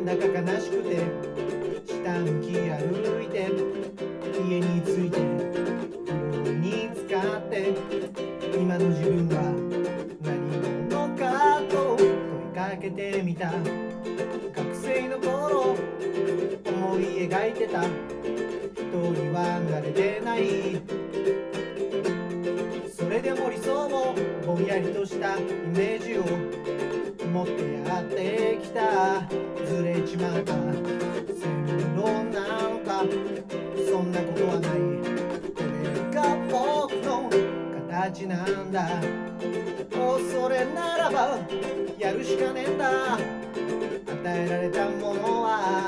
だか悲しくて下向き歩いて家に着いて風呂に浸かって今の自分は何者かと問いかけてみた。学生の頃思い描いてた一人は慣れてない。それでも理想もぼんやりとしたイメージを持ってやってきた。ずれちまった線路なのか、そんなことはない。これが僕の形なんだ。それならばやるしかねえんだ。与えられたもの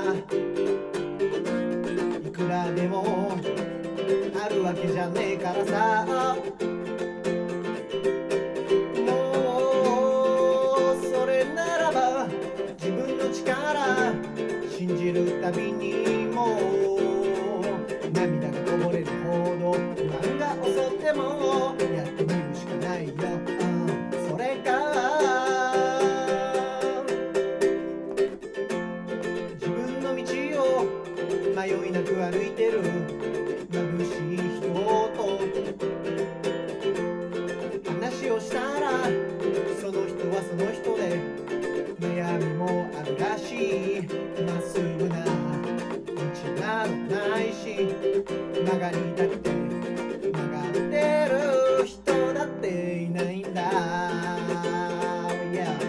はいくらでもあるわけじゃねえからさ。自分の力信じるたびにも涙がこぼれるほど不安が襲ってもやってみるしかないよ、それが自分の道を迷いなく歩いてる眩しい人と話をしたらその人はその人で悩みもあるらしい。まっすぐな道などないし曲がりたくて曲がってる人だっていないんだ、yeah.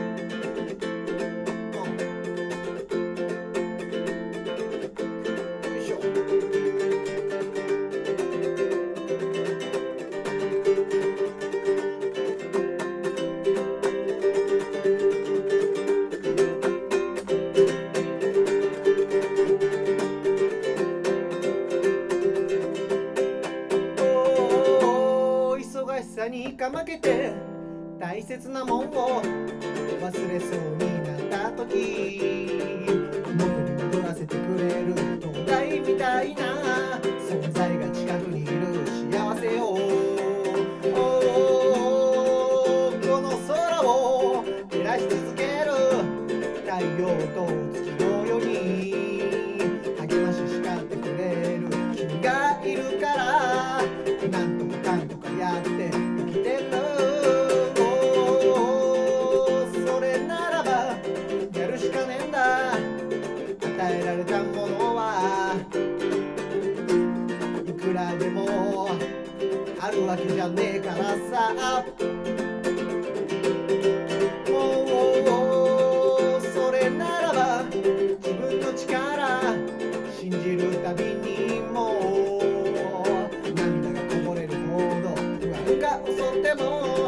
よいしょ。にかまけて大切なもんを忘れそうになった時元に戻らせてくれる灯台みたいな存在が近くにいる幸せをこの空を照らし続ける太陽と月のように励まし叱ってくれる君がいるからなんとかかんとかやって生きてる。それならばやるしかねえんだ。与えられたものはいくらでもあるわけじゃねえからさ。それならば自分の力信じるたびにも涙がこぼれるほど不安が襲っても